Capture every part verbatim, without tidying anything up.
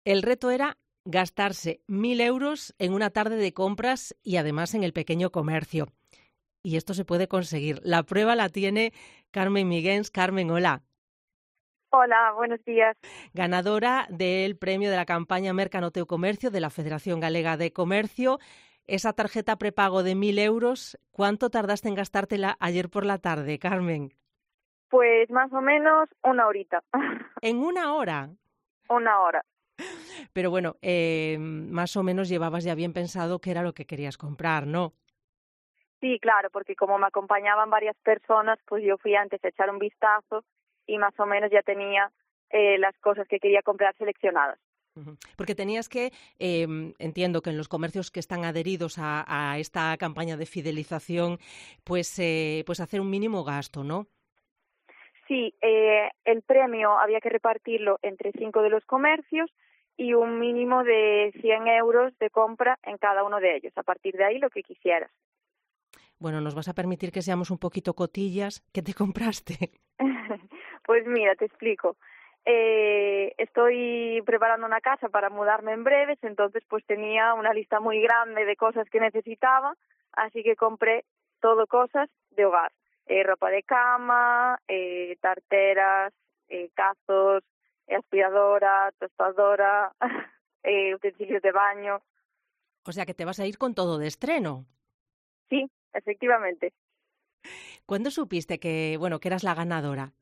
El reto era gastarse mil euros en una tarde de compras y además en el pequeño comercio. Y esto se puede conseguir. La prueba la tiene Carmen Miguens. Carmen, hola. Hola, buenos días. Ganadora del premio de la campaña Merca no Teu Comercio de la Federación Galega de Comercio. Esa tarjeta prepago de mil euros, ¿cuánto tardaste en gastártela ayer por la tarde, Carmen? Pues más o menos una horita. ¿En una hora? Una hora. Pero bueno, eh, más o menos llevabas ya bien pensado qué era lo que querías comprar, ¿no? Sí, claro, porque como me acompañaban varias personas, pues yo fui antes a echar un vistazo y más o menos ya tenía eh, las cosas que quería comprar seleccionadas. Ujú. Porque tenías que, eh, entiendo que en los comercios que están adheridos a, a esta campaña de fidelización, pues, eh, pues hacer un mínimo gasto, ¿no? Sí, eh, el premio había que repartirlo entre cinco de los comercios y un mínimo de cien euros de compra en cada uno de ellos. A partir de ahí, lo que quisieras. Bueno, nos vas a permitir que seamos un poquito cotillas. ¿Qué te compraste? Pues mira, te explico. Eh, estoy preparando una casa para mudarme en breves, entonces pues tenía una lista muy grande de cosas que necesitaba, así que compré todo cosas de hogar. Eh, ropa de cama, eh, tarteras, eh, cazos, eh, aspiradora, tostadora, eh, utensilios de baño. O sea, que te vas a ir con todo de estreno. Sí, efectivamente. ¿Cuándo supiste que, bueno, que eras la ganadora?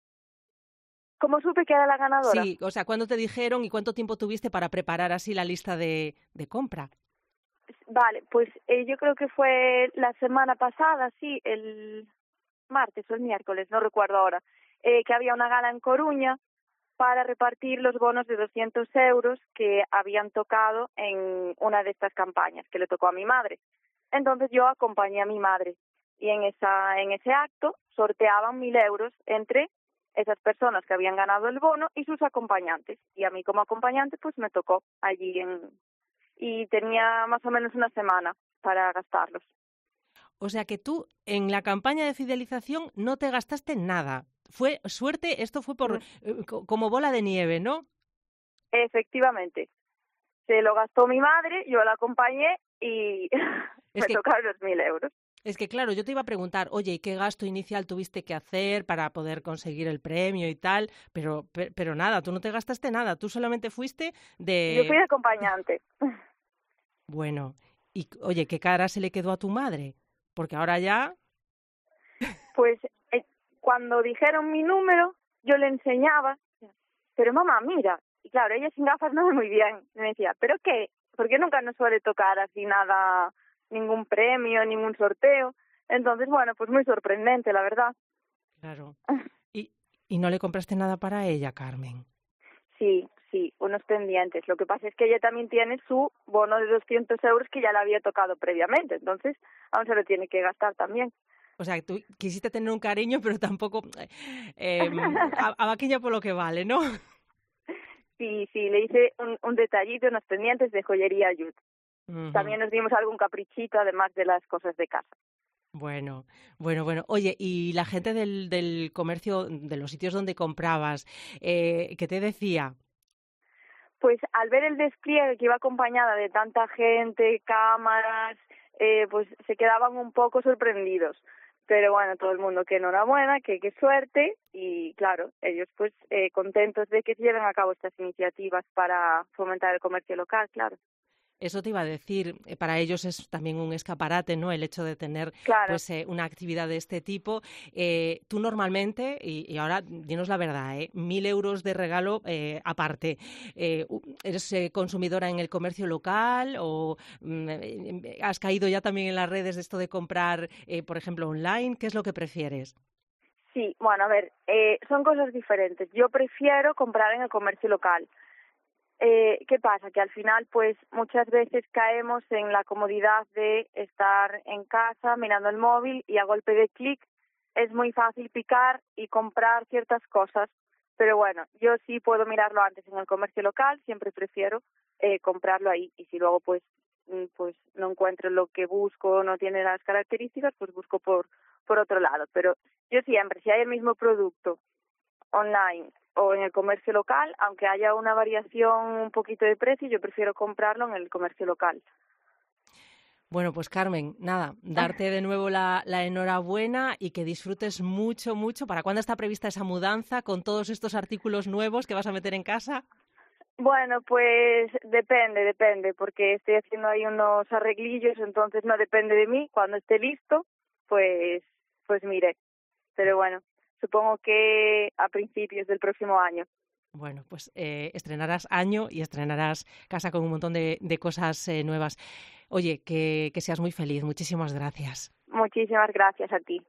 ¿Cómo supe que era la ganadora? Sí, o sea, ¿cuándo te dijeron y cuánto tiempo tuviste para preparar así la lista de, de compra? Vale, pues eh, yo creo que fue la semana pasada, sí, el martes o el miércoles, no recuerdo ahora, eh, que había una gala en Coruña para repartir los bonos de doscientos euros que habían tocado en una de estas campañas, que le tocó a mi madre. Entonces yo acompañé a mi madre y en esa en ese acto sorteaban mil euros entre esas personas que habían ganado el bono y sus acompañantes. Y a mí como acompañante pues me tocó allí en y tenía más o menos una semana para gastarlos. O sea que tú en la campaña de fidelización no te gastaste nada. Fue suerte, esto fue por Mm, eh, co- como bola de nieve, ¿no? Efectivamente, se lo gastó mi madre, yo la acompañé y Es me que tocaron los mil euros. es que claro, yo te iba a preguntar, oye, ¿y qué gasto inicial tuviste que hacer para poder conseguir el premio y tal? Pero pe- pero nada, tú no te gastaste nada, tú solamente fuiste Yo fui de de acompañante. bueno, y oye, ¿qué cara se le quedó a tu madre? Porque ahora ya Pues eh, cuando dijeron mi número, yo le enseñaba, pero mamá, mira. Y claro, ella sin gafas no ve muy bien. Y me decía, ¿pero qué? Porque nunca nos suele tocar así nada, ningún premio, ningún sorteo. Entonces, bueno, pues muy sorprendente, la verdad. claro. Y y no le compraste nada para ella, Carmen. Sí, sí, unos pendientes. Lo que pasa es que ella también tiene su bono de doscientos euros que ya le había tocado previamente. Entonces, aún se lo tiene que gastar también. O sea, que tú quisiste tener un cariño, pero tampoco eh, a, a vaquilla por lo que vale, ¿no? Sí, sí, le hice un, un detallito, unos pendientes de joyería Yud. Ujú. También nos dimos algún caprichito, además de las cosas de casa. Bueno, bueno, bueno. Oye, y la gente del, del comercio, de los sitios donde comprabas, eh, ¿qué te decía? Pues al ver el despliegue que iba acompañada de tanta gente, cámaras, eh, pues se quedaban un poco sorprendidos. Pero bueno, todo el mundo que enhorabuena, que qué suerte y claro, ellos pues eh, contentos de que se lleven a cabo estas iniciativas para fomentar el comercio local, claro. Eso te iba a decir, eh, para ellos es también un escaparate, ¿no? El hecho de tener Claro. pues eh, una actividad de este tipo. Eh, tú normalmente, y, y ahora dinos la verdad, ¿eh? Mil euros de regalo eh, aparte. Eh, u- ¿Eres eh, consumidora en el comercio local o mm, eh, has caído ya también en las redes de esto de comprar, eh, por ejemplo, online? ¿Qué es lo que prefieres? Sí, bueno, a ver, eh, son cosas diferentes. Yo prefiero comprar en el comercio local. Eh, ¿Qué pasa? Que al final, pues, muchas veces caemos en la comodidad de estar en casa mirando el móvil y a golpe de clic es muy fácil picar y comprar ciertas cosas. Pero bueno, yo sí puedo mirarlo antes en el comercio local, siempre prefiero eh, comprarlo ahí. Y si luego, pues, mm, pues no encuentro lo que busco, no tiene las características, pues busco por por otro lado. Pero yo siempre, si hay el mismo producto online o en el comercio local, aunque haya una variación un poquito de precio, yo prefiero comprarlo en el comercio local. Bueno, pues Carmen, nada, darte de nuevo la, la enhorabuena y que disfrutes mucho, mucho. ¿Para cuándo está prevista esa mudanza con todos estos artículos nuevos que vas a meter en casa? Bueno, pues depende, depende, porque estoy haciendo ahí unos arreglillos, entonces no depende de mí. Cuando esté listo, pues, pues mire. Pero bueno, supongo que a principios del próximo año. Bueno, pues eh, estrenarás año y estrenarás casa con un montón de, de cosas eh, nuevas. Oye, que, que seas muy feliz. Muchísimas gracias. Muchísimas gracias a ti.